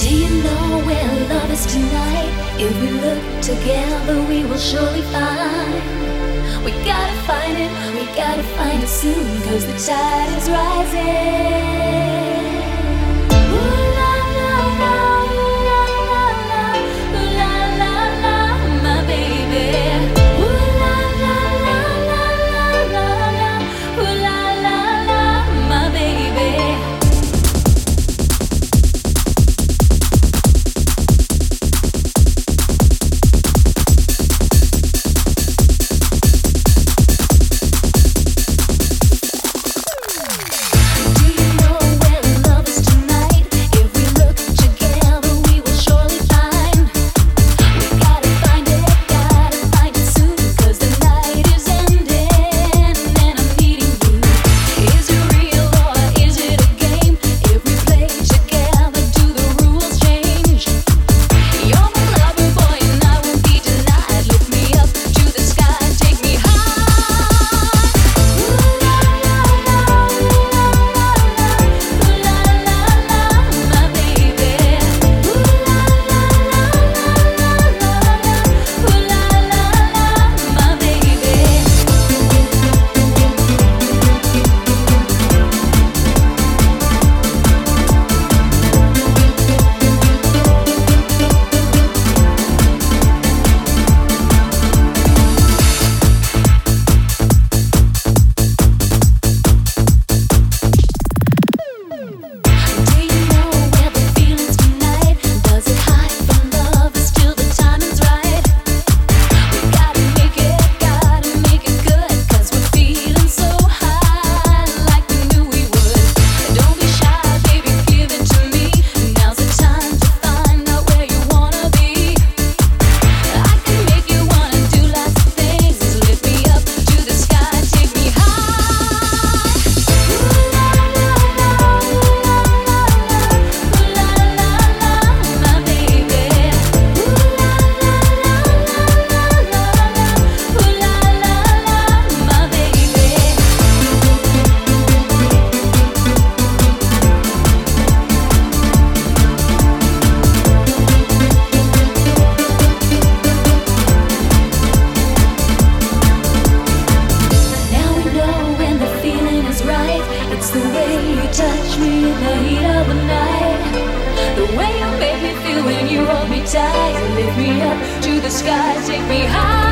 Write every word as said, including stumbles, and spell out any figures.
you know where love is tonight? If we look together, we will surely find. We gotta find it, we gotta find it soon, cause the tide is rising. Ooh la la la, ooh la la la, ooh la la la, my baby. Ooh la la la la la la la, ooh la la la, my baby. Tight, lift me up to the sky, take me high.